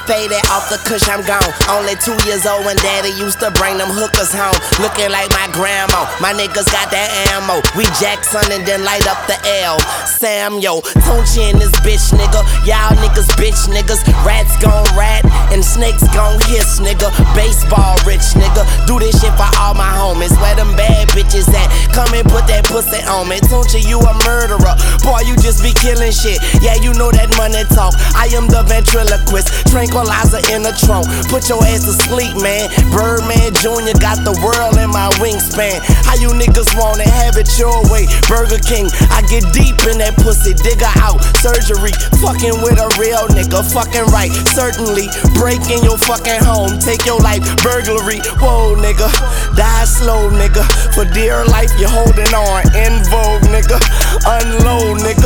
Faded off the kush, I'm gone. Only 2 years old when daddy used to bring them hookers home. Looking like my grandma, my niggas got that ammo. We Jackson and then light up the L. Sam, yo, Tunchi in this bitch, nigga. Y'all niggas bitch niggas. Rats gon' rat and snakes gon' hiss, nigga. Baseball rich, nigga. Do this shit for all my homies. Where them bad bitches at? Come and put that pussy on me. Tunchi, you a murderer. Boy, you just be killing shit. Yeah, you know that money talk. I am the ventriloquist. Tranquilizer in the trunk. Put your ass to sleep, man. Birdman Jr. got the world in my wingspan. How you niggas wanna have it your way? Burger King, I get deep in that pussy. Digger out. Surgery. Fucking with a real nigga. Fucking right. Certainly. Break in your fucking home. Take your life. Burglary. Whoa, nigga. Die slow, nigga. For dear life, you're holding on. In vogue, nigga. Unload, nigga.